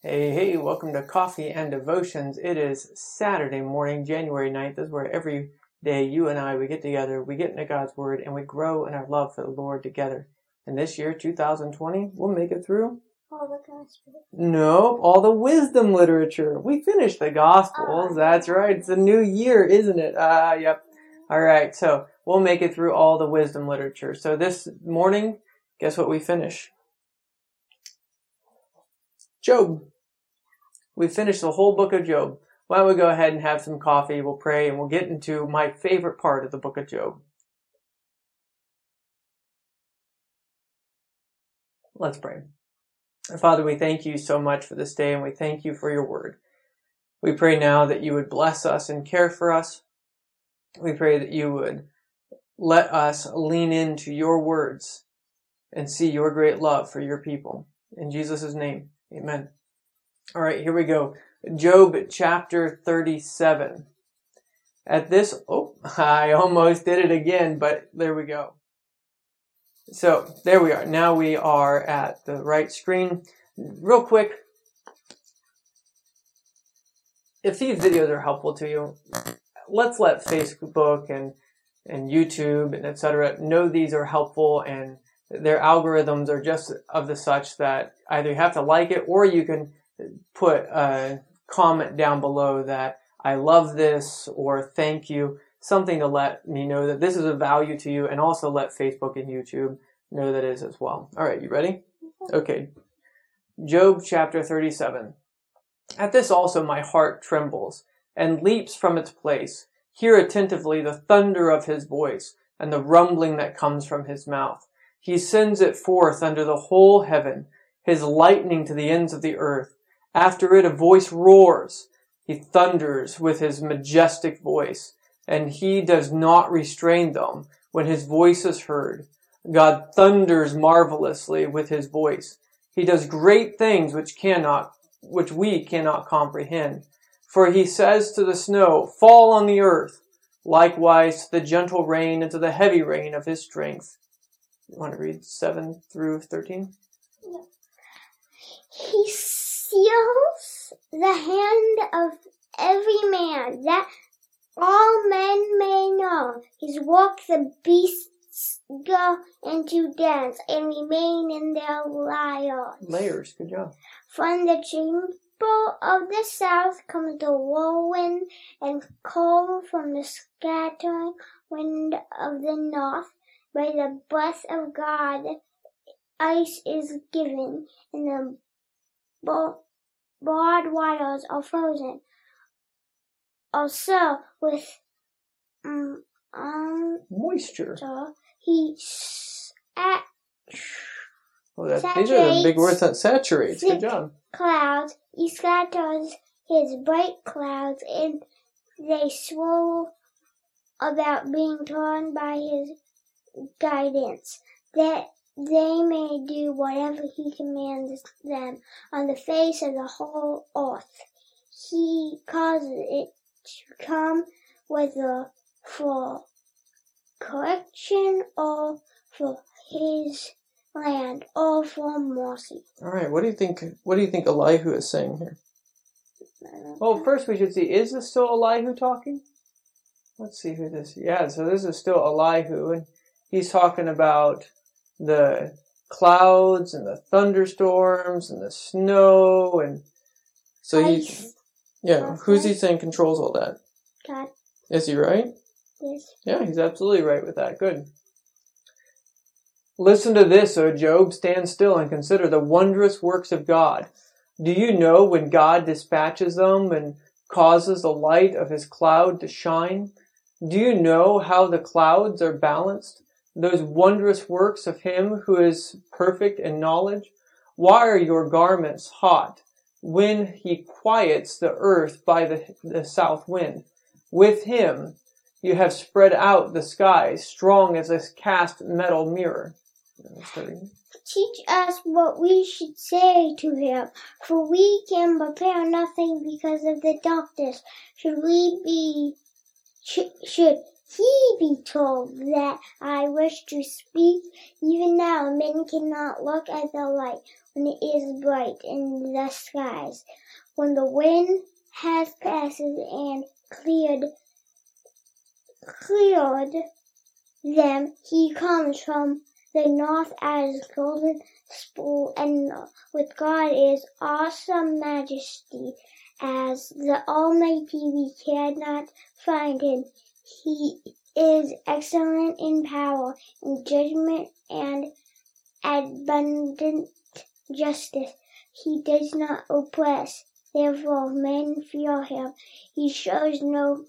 Hey, welcome to Coffee and Devotions. It is Saturday morning, January 9th. This is where every day you and I, we get together, we get into God's Word, and we grow in our love for the Lord together. And this year, 2020, we'll make it through. All the Gospels. No, all the wisdom literature. We finished the Gospels. That's right. It's a new year, isn't it? Yep. All right, so we'll make it through all the wisdom literature. So this morning, guess what we finish? Job. We finished the whole book of Job. Why don't we go ahead and have some coffee, we'll pray, and we'll get into my favorite part of the book of Job. Let's pray. Father, we thank you so much for this day, and we thank you for your word. We pray now that you would bless us and care for us. We pray that you would let us lean into your words and see your great love for your people. In Jesus' name, amen. All right, here we go. Job chapter 37. At this, I almost did it again, but there we go. So, there we are. Now we are at the right screen. Real quick, if these videos are helpful to you, let's let Facebook and YouTube and etc. know these are helpful, and their algorithms are just of the such that either you have to like it or you can put a comment down below that I love this or thank you, something to let me know that this is of value to you, and also let Facebook and YouTube know that it is as well. All right, you ready? Okay. Job chapter 37. At this also my heart trembles and leaps from its place. Hear attentively the thunder of his voice and the rumbling that comes from his mouth. He sends it forth under the whole heaven, his lightning to the ends of the earth. After it a voice roars. He thunders with his majestic voice, and he does not restrain them when his voice is heard. God thunders marvelously with his voice. He does great things which we cannot comprehend. For he says to the snow, fall on the earth, likewise to the gentle rain and to the heavy rain of his strength. You want to read 7 through 13? Yeah. He seals the hand of every man, that all men may know. His work the beasts go into dance and remain in their layers. Good job. From the chamber of the south comes the whirlwind, and cold from the scattering wind of the north. By the breath of God, ice is given, and the broad waters are frozen. Also, with moisture, he these are the big words that saturates. Good job. Clouds. He scatters his bright clouds, and they swirl about, being torn by his guidance, that they may do whatever he commands them on the face of the whole earth. He causes it to come, whether for correction or for his land or for mercy. All right, what do you think Elihu is saying here? Well, first we should see, is this still Elihu talking? Let's see who this is. Yeah, so this is still Elihu, and he's talking about the clouds and the thunderstorms and the snow, and so who's he saying controls all that? God. Is he right? Yes. Yeah, he's absolutely right with that. Good. Listen to this, O Job, stand still and consider the wondrous works of God. Do you know when God dispatches them and causes the light of his cloud to shine? Do you know how the clouds are balanced? Those wondrous works of him who is perfect in knowledge? Why are your garments hot when he quiets the earth by the south wind? With him you have spread out the skies, strong as a cast metal mirror. Teach us what we should say to him, for we can prepare nothing because of the darkness. Should he be told that I wish to speak. Even now, men cannot look at the light when it is bright in the skies. When the wind has passed and cleared them, he comes from the north as golden spool, and with God is awesome majesty. As the Almighty we cannot find him. He is excellent in power, in judgment, and abundant justice. He does not oppress, therefore men fear him. He shows no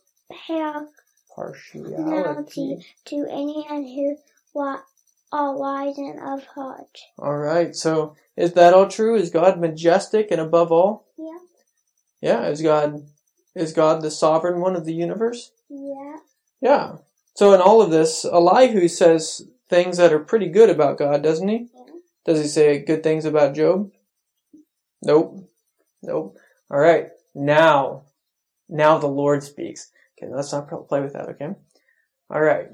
partiality to anyone who are wise and of heart. All right. So is that all true? Is God majestic and above all? Yeah. Yeah. Is God the sovereign one of the universe? Yeah. Yeah. So in all of this, Elihu says things that are pretty good about God, doesn't he? Yeah. Does he say good things about Job? Nope. All right. Now the Lord speaks. Okay, let's not play with that, okay? All right.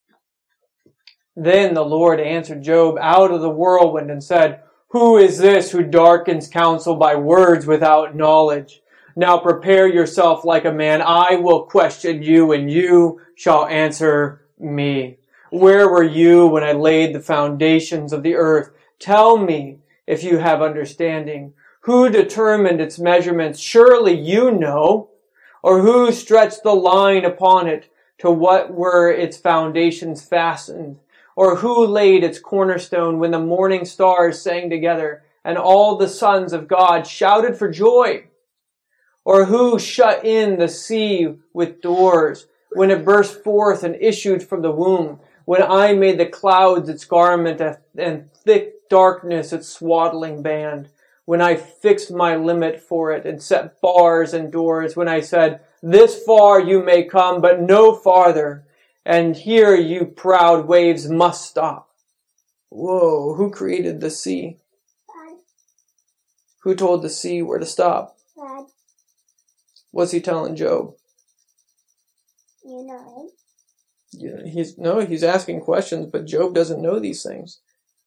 Then the Lord answered Job out of the whirlwind and said, "Who is this who darkens counsel by words without knowledge? Now prepare yourself like a man. I will question you, and you shall answer me. Where were you when I laid the foundations of the earth? Tell me if you have understanding. Who determined its measurements? Surely you know. Or who stretched the line upon it? To what were its foundations fastened? Or who laid its cornerstone when the morning stars sang together and all the sons of God shouted for joy? Or who shut in the sea with doors when it burst forth and issued from the womb? When I made the clouds its garment and thick darkness its swaddling band? When I fixed my limit for it and set bars and doors? When I said, this far you may come, but no farther, and here you proud waves must stop? Whoa, who created the sea? God. Who told the sea where to stop? God. What's he telling Job? You know. Yeah, he's asking questions, but Job doesn't know these things.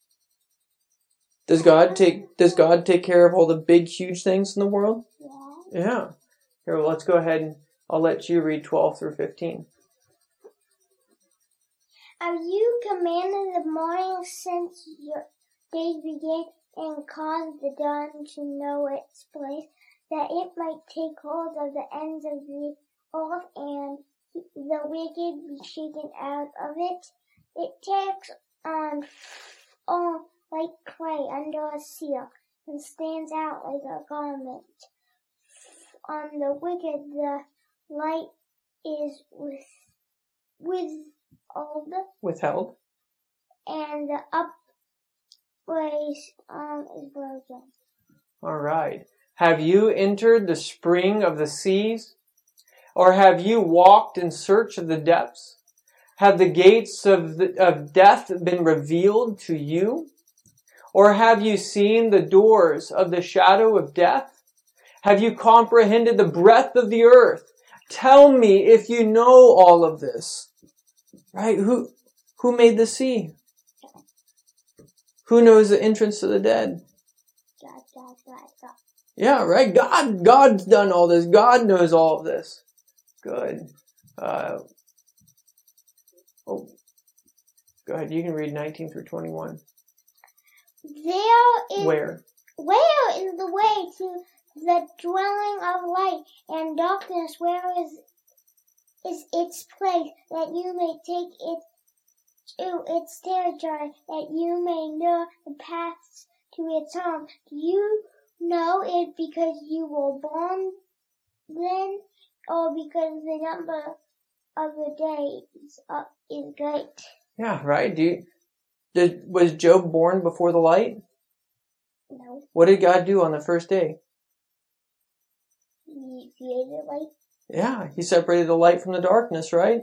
Does God take care of all the big, huge things in the world? Yeah. Yeah. Here, well, let's go ahead and I'll let you read 12 through 15. Have you commanded the morning since your days began, and caused the dawn to know its place, that it might take hold of the ends of the earth, and the wicked be shaken out of it? It takes on like clay under a seal, and stands out like a garment. On the wicked the light is Withheld. and the upraised arm is broken. All right. Have you entered the spring of the seas? Or have you walked in search of the depths? Have the gates of death been revealed to you? Or have you seen the doors of the shadow of death? Have you comprehended the breadth of the earth? Tell me if you know all of this. Right? Who made the sea? Who knows the entrance to the dead? God. Yeah, right? God's done all this. God knows all of this. Good. Go ahead. You can read 19 through 21. Where is the way to the dwelling of light, and darkness where is its place, that you may take it to its territory, that you may know the paths to its home? Do you know it because you were born then, or because the number of the days is great? Yeah, right. Was Job born before the light? No. What did God do on the first day? He created light. Yeah, he separated the light from the darkness, right?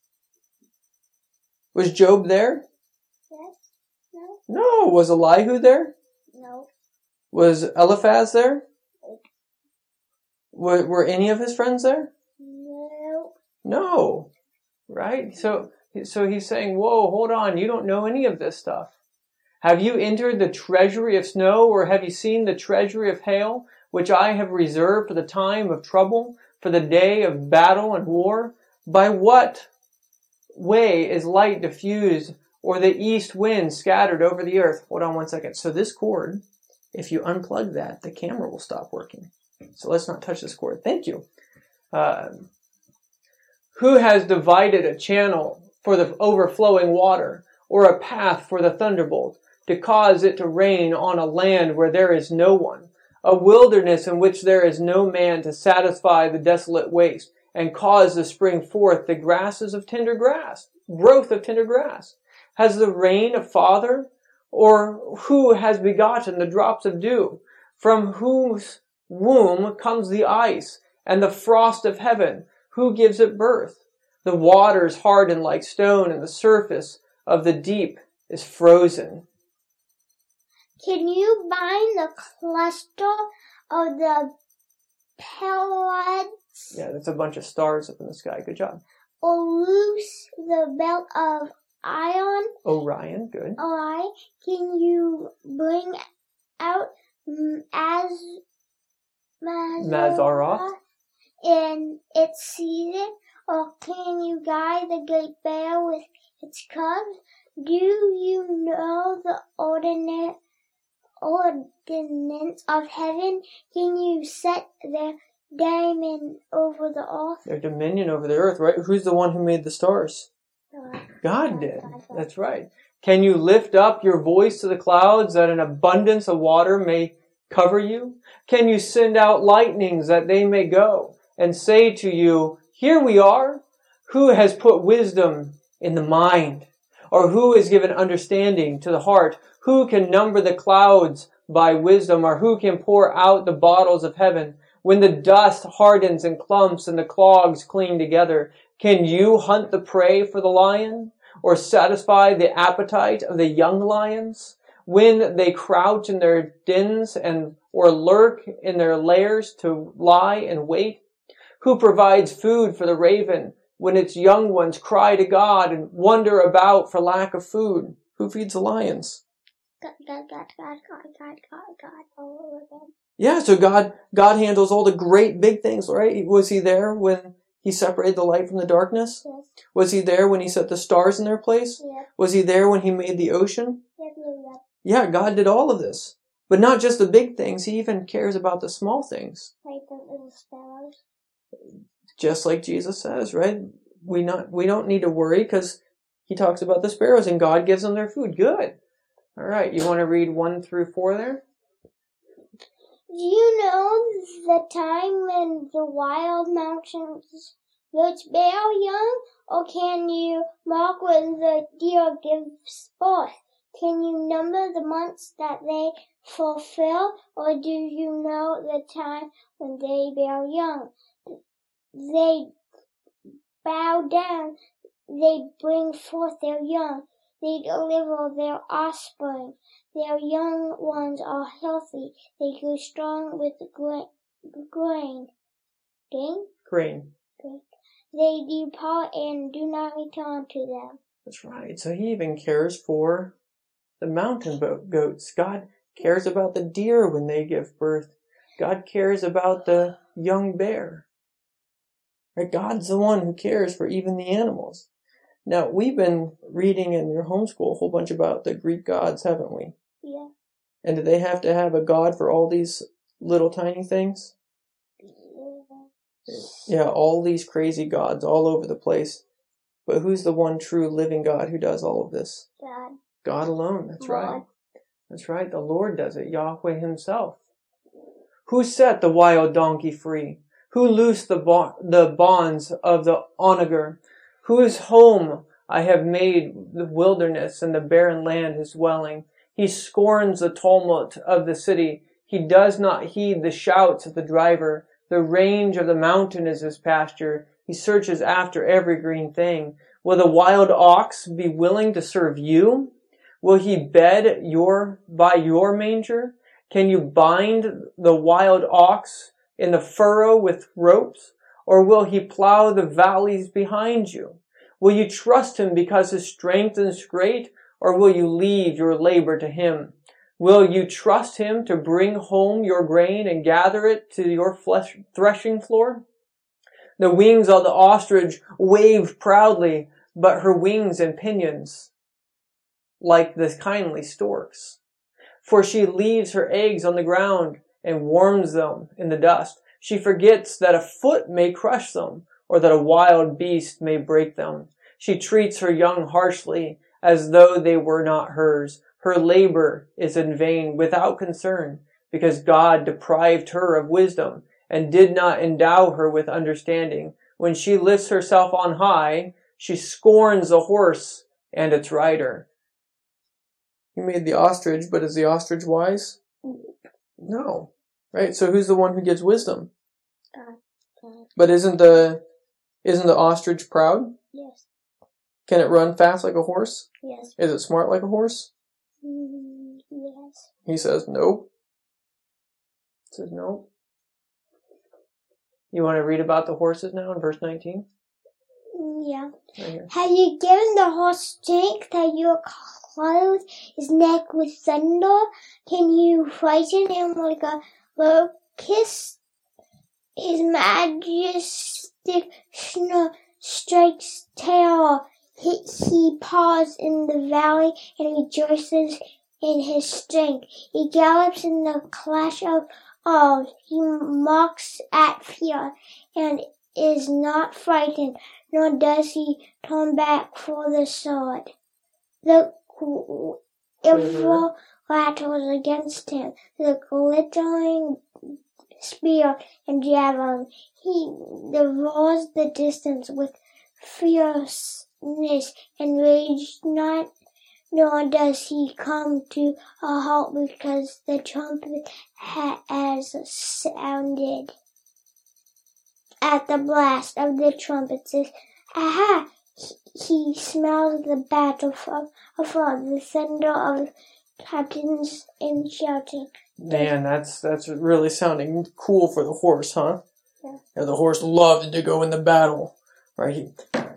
Was Job there? Yes. No. No. Was Elihu there? No. Was Eliphaz there? Were any of his friends there? No. No. right? So he's saying, whoa, hold on, you don't know any of this stuff. Have you entered the treasury of snow, or have you seen the treasury of hail, which I have reserved for the time of trouble, for the day of battle and war? By what way is light diffused, or the east wind scattered over the earth? Hold on one second. So this cord, if you unplug that, the camera will stop working. So let's not touch this cord. Thank you. Who has divided a channel for the overflowing water, or a path for the thunderbolt, to cause it to rain on a land where there is no one, a wilderness in which there is no man to satisfy the desolate waste, and cause to spring forth the grasses of tender grass, growth of tender grass? Has the rain a father, or who has begotten the drops of dew, from whose womb comes the ice, and the frost of heaven? Who gives it birth? The waters harden like stone, and the surface of the deep is frozen. Can you bind the cluster of the Pleiades? Yeah, that's a bunch of stars up in the sky. Good job. Or loose the belt of Orion, good. Orion? Can you bring out Mazzaroth in its season? Or can you guide the great bear with its cubs? Do you know the ordinance of heaven? Can you set their dominion over the earth? Their dominion over the earth, right? Who's the one who made the stars? God did. That's right. Can you lift up your voice to the clouds that an abundance of water may cover you? Can you send out lightnings that they may go and say to you, here we are? Who has put wisdom in the mind? Or who has given understanding to the heart? Who can number the clouds by wisdom? Or who can pour out the bottles of heaven? When the dust hardens and clumps and the clogs cling together, can you hunt the prey for the lion? Or satisfy the appetite of the young lions? When they crouch in their dens or lurk in their lairs to lie and wait? Who provides food for the raven when its young ones cry to God and wander about for lack of food? Who feeds the lions? God, all over them. Yeah, so God handles all the great big things, right? Was he there when he separated the light from the darkness? Yes. Was he there when he set the stars in their place? Yes. Was he there when he made the ocean? Yes. Yeah, God did all of this. But not just the big things, he even cares about the small things. Like the little sparrows. Just like Jesus says, right? We don't need to worry because he talks about the sparrows and God gives them their food. Good. All right, you want to read 1 through 4 there? Do you know the time when the wild mountains goats bear young? Or can you mark when the deer gives birth? Can you number the months that they fulfill? Or do you know the time when they bear young? They bow down, they bring forth their young, they deliver their offspring. Their young ones are healthy, they grow strong with grain. They depart and do not return to them. That's right. So he even cares for the mountain goats. God cares about the deer when they give birth. God cares about the young bear. Right? God's the one who cares for even the animals. Now, we've been reading in your homeschool a whole bunch about the Greek gods, haven't we? Yeah. And do they have to have a god for all these little tiny things? Yeah, all these crazy gods all over the place. But who's the one true living God who does all of this? God. God alone, that's right. That's right, the Lord does it, Yahweh himself. Who set the wild donkey free? Who loosed the bonds of the onager? Whose home I have made the wilderness and the barren land his dwelling. He scorns the tumult of the city. He does not heed the shouts of the driver. The range of the mountain is his pasture. He searches after every green thing. Will the wild ox be willing to serve you? Will he bed by your manger? Can you bind the wild ox in the furrow with ropes? Or will he plow the valleys behind you? Will you trust him because his strength is great, or will you leave your labor to him? Will you trust him to bring home your grain and gather it to your threshing floor? The wings of the ostrich wave proudly, but her wings and pinions like the kindly storks. For she leaves her eggs on the ground and warms them in the dust. She forgets that a foot may crush them, or that a wild beast may break them. She treats her young harshly, as though they were not hers. Her labor is in vain, without concern, because God deprived her of wisdom and did not endow her with understanding. When she lifts herself on high, she scorns the horse and its rider. He made the ostrich, but is the ostrich wise? No. Right? So who's the one who gives wisdom? God. But isn't the ostrich proud? Yes. Can it run fast like a horse? Yes. Is it smart like a horse? Yes. He says no. He says no. You want to read about the horses now in verse 19? Yeah. Right here. Have you given the horse strength that you clothe his neck with thunder? Can you frighten him like a locust? His majestic strikes terror. He paws in the valley and rejoices in his strength. He gallops in the clash of arms. He mocks at fear and is not frightened, nor does he turn back for the sword. The evil rattles against him, the glittering spear and javelin. He devours the distance with fierceness and rage, nor does he come to a halt because the trumpet has sounded. At the blast of the trumpet says, aha! He smells the battle from afar, the thunder of captains and shouting. Man, that's really sounding cool for the horse, huh? Yeah. Yeah, the horse loved to go in the battle, right?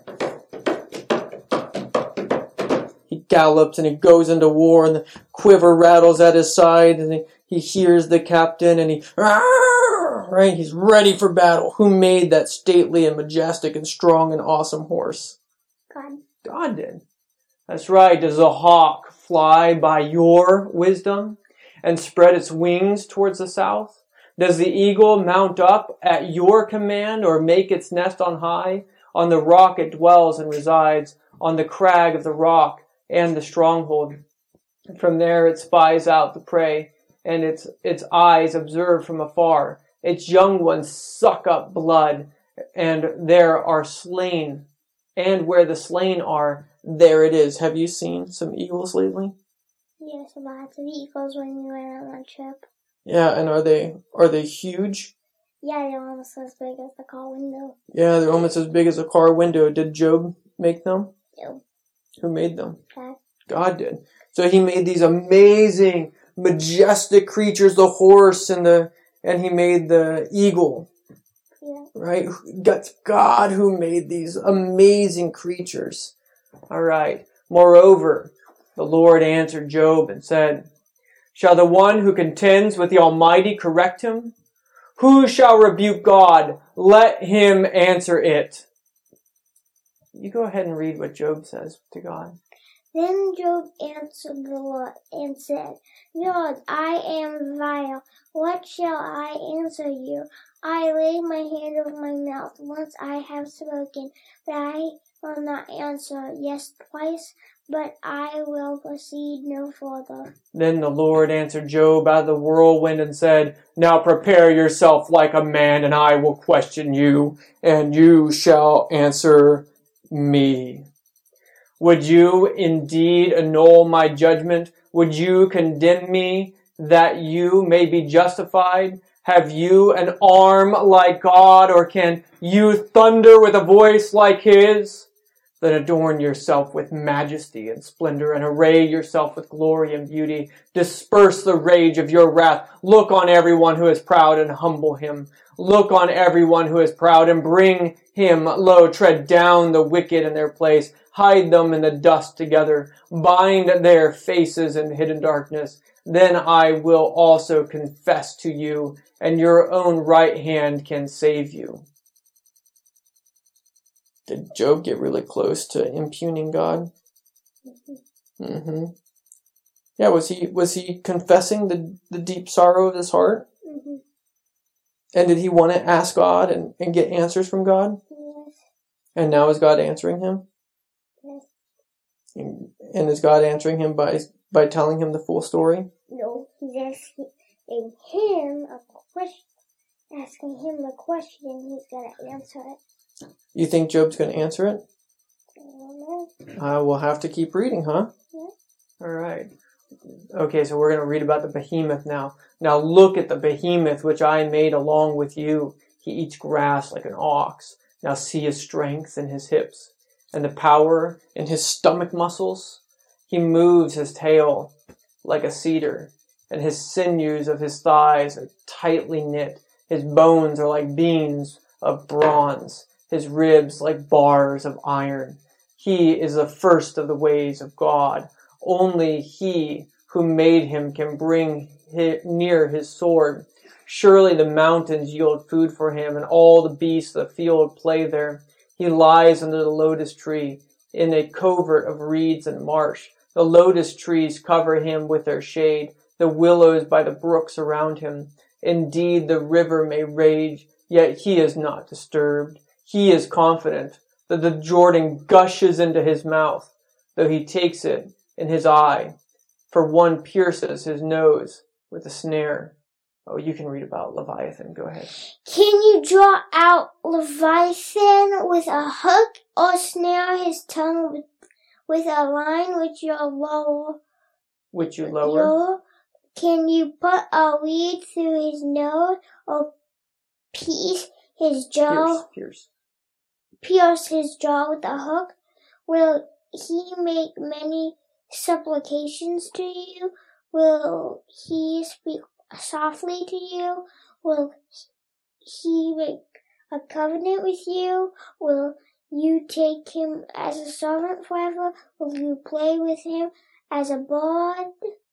He gallops and he goes into war, and the quiver rattles at his side, and he hears the captain, and right? He's ready for battle. Who made that stately and majestic and strong and awesome horse? God. God did. That's right. Does a hawk fly by your wisdom and spread its wings towards the south? Does the eagle mount up at your command or make its nest on high? On the rock it dwells and resides, on the crag of the rock and the stronghold. From there it spies out the prey, and its eyes observe from afar. Its young ones suck up blood, and there are slain. And where the slain are, there it is. Have you seen some eagles lately? Yes, lots of eagles when we went on that trip. Yeah, and are they huge? Yeah, they're almost as big as the car window. Yeah, they're almost as big as a car window. Did Job make them? No. Who made them? God. God did. So he made these amazing, majestic creatures, the horse and he made the eagle. Yeah. Right? That's God who made these amazing creatures. All right. Moreover, the Lord answered Job and said, shall the one who contends with the Almighty correct him? Who shall rebuke God? Let him answer it. You go ahead and read what Job says to God. Then Job answered the Lord and said, Lord, I am vile. What shall I answer you? I lay my hand over my mouth. Once I have spoken, but I will not answer. Yes, twice, but I will proceed no further. Then the Lord answered Job out of the whirlwind and said, now prepare yourself like a man, and I will question you, and you shall answer me. Would you indeed annul my judgment? Would you condemn me that you may be justified? Have you an arm like God, or can you thunder with a voice like his? Then adorn yourself with majesty and splendor, and array yourself with glory and beauty. Disperse the rage of your wrath. Look on everyone who is proud and humble him. Look on everyone who is proud and bring him low. Tread down the wicked in their place. Hide them in the dust together. Bind their faces in hidden darkness. Then I will also confess to you, and your own right hand can save you. Did Job get really close to impugning God? Mm-hmm. Yeah, was he confessing the deep sorrow of his heart? Mm-hmm. And did he want to ask God and get answers from God? Yes. And now is God answering him? Yes. And is God answering him by telling him the full story? No, he's asking him a question. Asking him a question, and he's gonna answer it. You think Job's going to answer it? I don't know. We'll have to keep reading, huh? Yeah. All right. Okay, so we're going to read about the behemoth now. Now look at the behemoth which I made along with you. He eats grass like an ox. Now see his strength in his hips and the power in his stomach muscles. He moves his tail like a cedar, and his sinews of his thighs are tightly knit. His bones are like beams of bronze, his ribs like bars of iron. He is the first of the ways of God. Only he who made him can bring near his sword. Surely the mountains yield food for him, and all the beasts of the field play there. He lies under the lotus tree in a covert of reeds and marsh. The lotus trees cover him with their shade, the willows by the brooks around him. Indeed, the river may rage, yet he is not disturbed. He is confident that the Jordan gushes into his mouth, though he takes it in his eye, for one pierces his nose with a snare. Oh, you can read about Leviathan. Go ahead. Can you draw out Leviathan with a hook, or snare his tongue with a line which you lower? Can you put a reed through his nose, or pierce his jaw with a hook? Will he make many supplications to you? Will he speak softly to you? Will he make a covenant with you? Will you take him as a servant forever? Will you play with him as a bond,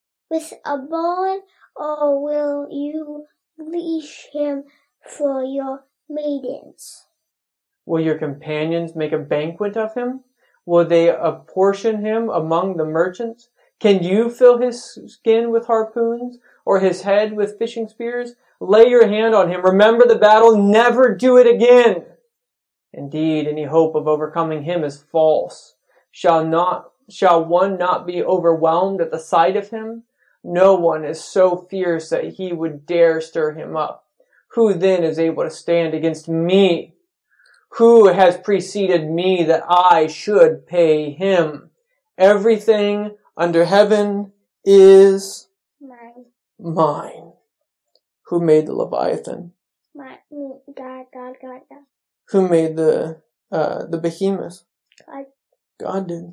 or will you leash him for your maidens? Will your companions make a banquet of him? Will they apportion him among the merchants? Can you fill his skin with harpoons, or his head with fishing spears? Lay your hand on him. Remember the battle. Never do it again. Indeed, any hope of overcoming him is false. Shall one not be overwhelmed at the sight of him? No one is so fierce that he would dare stir him up. Who then is able to stand against me? Who has preceded me that I should pay him? Everything under heaven is mine. Who made the Leviathan? God. Who made the behemoth? God. God did.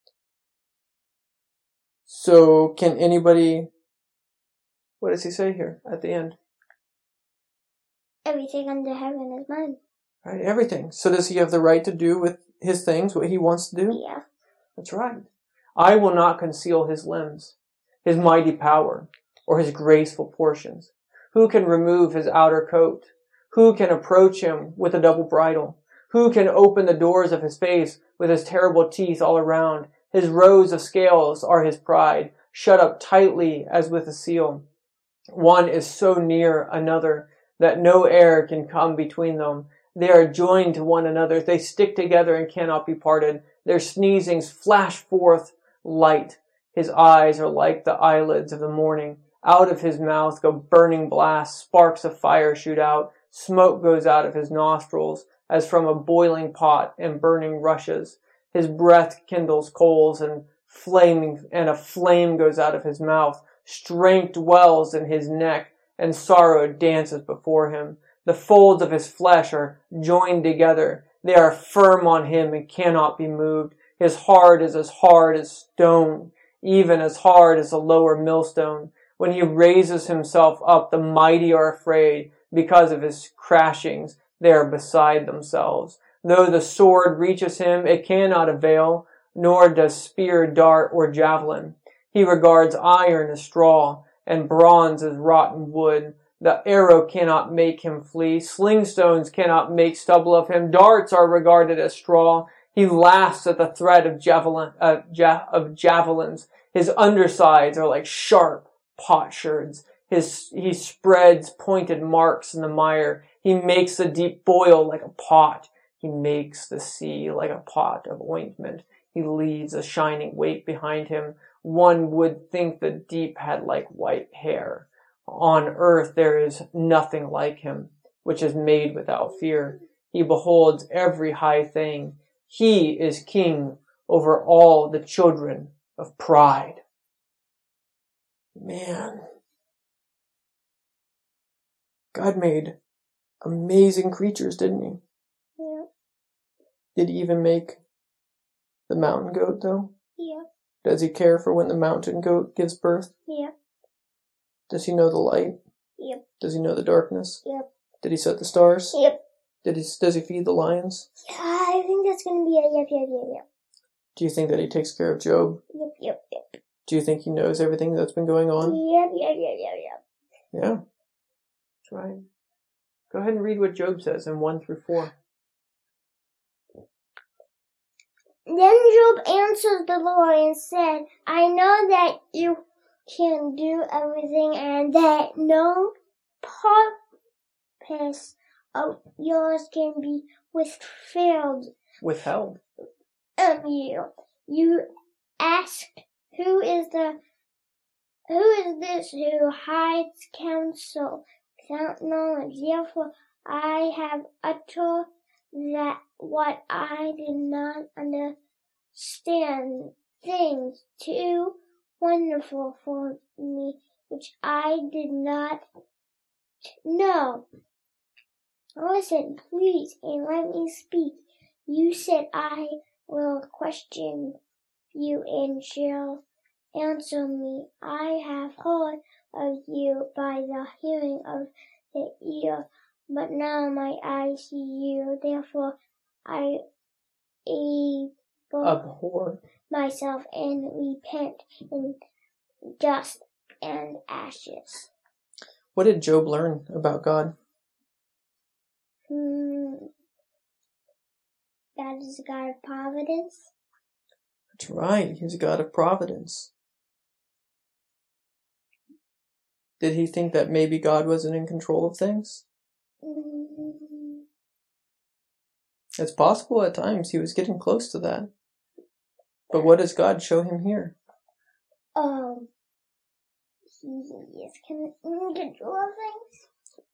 So can anybody, what does he say here at the end? Everything under heaven is mine. Right, everything. So does he have the right to do with his things what he wants to do? Yeah. That's right. I will not conceal his limbs, his mighty power, or his graceful portions. Who can remove his outer coat? Who can approach him with a double bridle? Who can open the doors of his face with his terrible teeth all around? His rows of scales are his pride, shut up tightly as with a seal. One is so near another that no air can come between them. They are joined to one another. They stick together and cannot be parted. Their sneezings flash forth light. His eyes are like the eyelids of the morning. Out of his mouth go burning blasts. Sparks of fire shoot out. Smoke goes out of his nostrils as from a boiling pot and burning rushes. His breath kindles coals and a flame goes out of his mouth. Strength dwells in his neck and sorrow dances before him. The folds of his flesh are joined together They are firm on him and cannot be moved. His heart is as hard as stone, even as hard as a lower millstone. When he raises himself up, the mighty are afraid. Because of his crashings, they are beside themselves. Though the sword reaches him, it cannot avail, nor does spear, dart, or javelin. He regards iron as straw, and bronze as rotten wood. The arrow cannot make him flee. Slingstones cannot make stubble of him. Darts are regarded as straw. He laughs at the threat of javelins. His undersides are like sharp potsherds. He spreads pointed marks in the mire. He makes the deep boil like a pot. He makes the sea like a pot of ointment. He leaves a shining wake behind him. One would think the deep had like white hair. On earth there is nothing like him, which is made without fear. He beholds every high thing. He is king over all the children of pride. Man. God made amazing creatures, didn't he? Yeah. Did he even make the mountain goat, though? Yeah. Does he care for when the mountain goat gives birth? Yeah. Does he know the light? Yep. Does he know the darkness? Yep. Did he set the stars? Yep. Does he feed the lions? Yeah, I think that's gonna be a yep. Do you think that he takes care of Job? Yep. Do you think he knows everything that's been going on? Yep. Yeah. That's right. Go ahead and read what Job says in 1 through 4. Then Job answered the Lord and said, I know that you can do everything and that no purpose of yours can be withheld. You asked, who is this who hides counsel without knowledge? Therefore I have uttered that what I did not understand, things too wonderful for me, which I did not know. Listen, please, and let me speak. You said I will question you and shall answer me. I have heard of you by the hearing of the ear, but now my eyes see you. Therefore I abhor myself and repent in dust and ashes. What did Job learn about God? God is a God of providence. That's right. He's a God of providence. Did he think that maybe God wasn't in control of things? It's possible at times he was getting close to that. But what does God show him here? He is in control of things.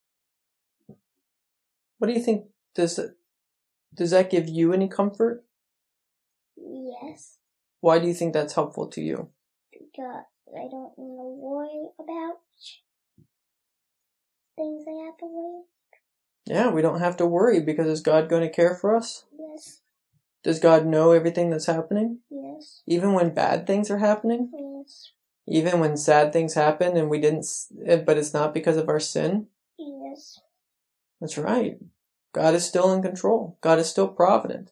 What do you think? Does that give you any comfort? Yes. Why do you think that's helpful to you? Because I don't worry about things I have to worry. Yeah, we don't have to worry because is God going to care for us? Yes. Does God know everything that's happening? Yes. Even when bad things are happening? Yes. Even when sad things happen and but it's not because of our sin? Yes. That's right. God is still in control. God is still provident.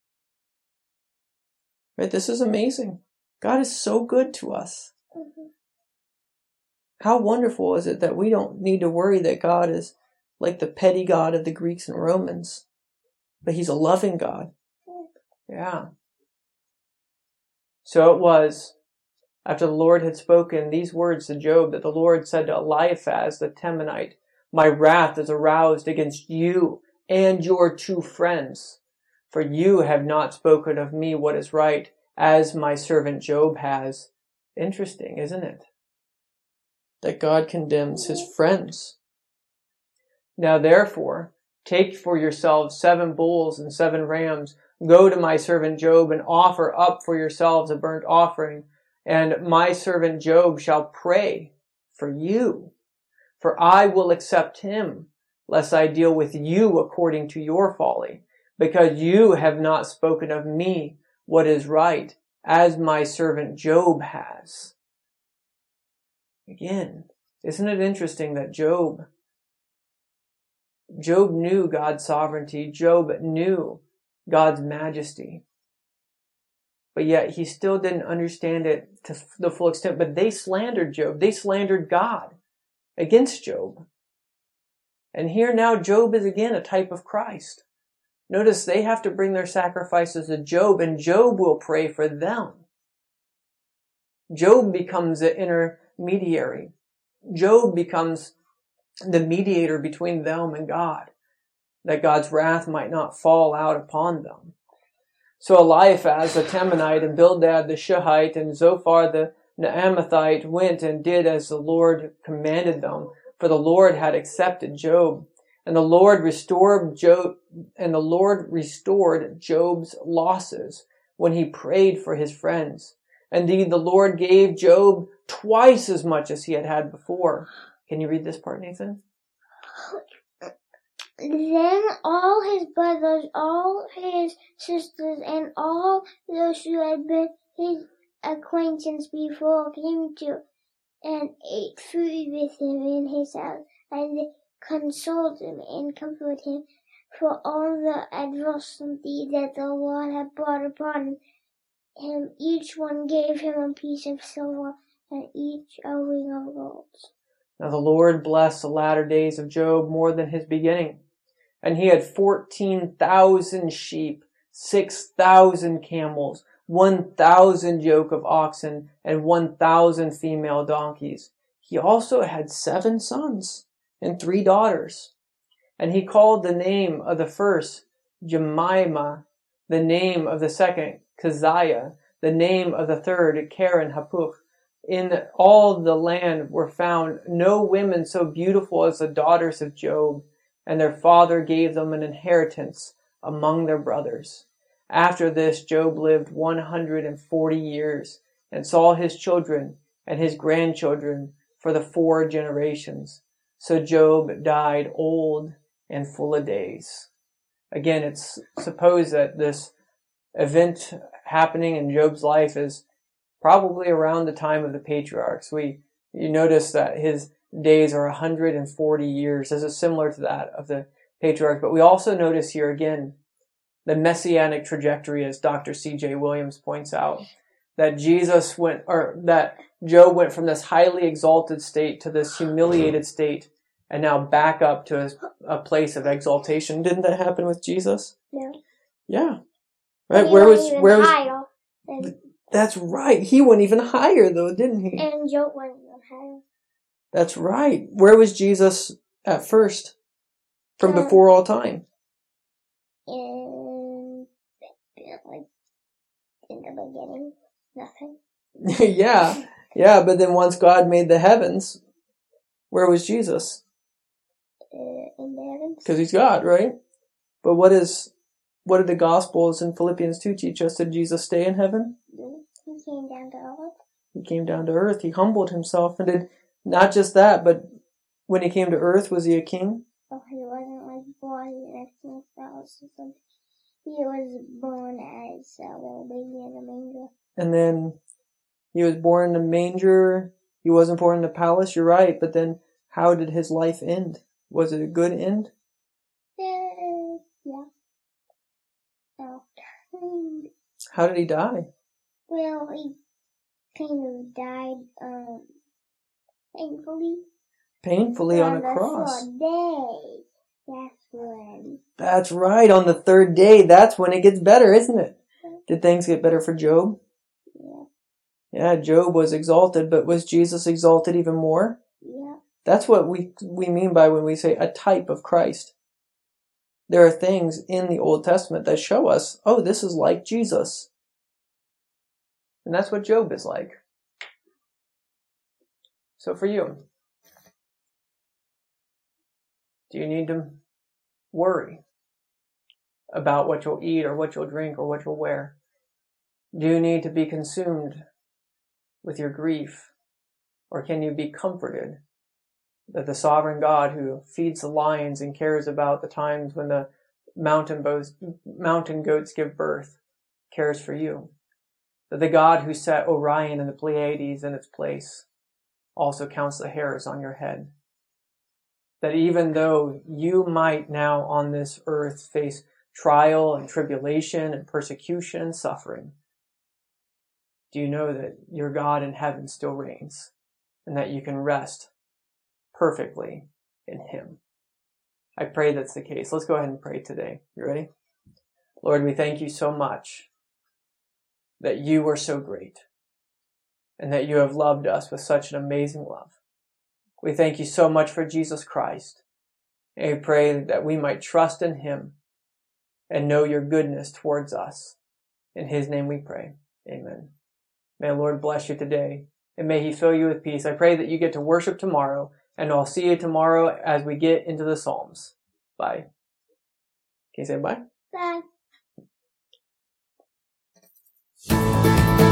Right? This is amazing. God is so good to us. Mm-hmm. How wonderful is it that we don't need to worry that God is like the petty God of the Greeks and Romans, but he's a loving God. Yeah. So it was, after the Lord had spoken these words to Job, that the Lord said to Eliphaz the Temanite, my wrath is aroused against you and your 2 friends, for you have not spoken of me what is right, as my servant Job has. Interesting, isn't it? That God condemns his friends. Now therefore, take for yourselves 7 bulls and 7 rams, go to my servant Job and offer up for yourselves a burnt offering, and my servant Job shall pray for you, for I will accept him, lest I deal with you according to your folly. because you have not spoken of me what is right, as my servant Job has. Again, isn't it interesting that Job knew God's sovereignty. Job knew God's majesty. But yet he still didn't understand it to the full extent. But they slandered Job. They slandered God against Job. And here now Job is again a type of Christ. Notice they have to bring their sacrifices to Job, and Job will pray for them. Job becomes the intermediary. Job becomes the mediator between them and God, that God's wrath might not fall out upon them. So Eliphaz the Temanite and Bildad the Shuhite and Zophar the Naamathite went and did as the Lord commanded them, for the Lord had accepted Job. And the Lord restored Job's losses when he prayed for his friends. Indeed, the Lord gave Job twice as much as he had had before. Can you read this part, Nathan? Then all his brothers, all his sisters, and all those who had been his acquaintance before came to and ate food with him in his house, and they consoled him and comforted him for all the adversity that the Lord had brought upon him. Each one gave him a piece of silver and each a ring of gold. Now the Lord blessed the latter days of Job more than his beginning. And he had 14,000 sheep, 6,000 camels, 1,000 yoke of oxen, and 1,000 female donkeys. He also had 7 sons and 3 daughters. And he called the name of the first Jemimah, the name of the second Keziah, the name of the third Karen Happuch. In all the land were found no women so beautiful as the daughters of Job, and their father gave them an inheritance among their brothers. After this, Job lived 140 years and saw his children and his grandchildren for the 4 generations. So Job died old and full of days. Again, it's supposed that this event happening in Job's life is probably around the time of the patriarchs. You notice that his days are 140 years. This is similar to that of the patriarchs. But we also notice here again the messianic trajectory, as Dr. C.J. Williams points out, that that Job went from this highly exalted state to this humiliated state, and now back up to a place of exaltation. Didn't that happen with Jesus? No. Yeah. Right. Higher. That's right. He went even higher though, didn't he? And Job went even higher. That's right. Where was Jesus at first? From before all time? In the beginning, nothing. Yeah, but then once God made the heavens, where was Jesus? In the heavens. Because he's God, right? But what did the Gospels in Philippians 2 teach us? Did Jesus stay in heaven? He came down to earth. He came down to earth. He humbled himself, and did not just that, but when he came to earth, was he a king? Oh, he wasn't born in a king's palace or something. He was born as a little baby in a manger. And then he was born in a manger. He wasn't born in a palace, you're right. But then how did his life end? Was it a good end? Yeah. Oh. How did he die? Well, he kind of died, painfully. Painfully on a cross. On the 3rd day. That's when. That's right, on the 3rd day. That's when it gets better, isn't it? Did things get better for Job? Yeah. Yeah, Job was exalted, but was Jesus exalted even more? Yeah. That's what we mean by when we say a type of Christ. There are things in the Old Testament that show us, oh, this is like Jesus. And that's what Job is like. So for you, do you need to worry about what you'll eat or what you'll drink or what you'll wear? Do you need to be consumed with your grief? Or can you be comforted that the sovereign God who feeds the lions and cares about the times when the mountain goats give birth cares for you. That the God who set Orion and the Pleiades in its place also counts the hairs on your head. That even though you might now on this earth face trial and tribulation and persecution and suffering, do you know that your God in heaven still reigns and that you can rest perfectly in Him? I pray that's the case. Let's go ahead and pray today. You ready? Lord, we thank you so much that you are so great and that you have loved us with such an amazing love. We thank you so much for Jesus Christ. And we pray that we might trust in Him and know your goodness towards us. In His name we pray. Amen. May the Lord bless you today, and may He fill you with peace. I pray that you get to worship tomorrow, and I'll see you tomorrow as we get into the Psalms. Bye. Can you say bye? Bye.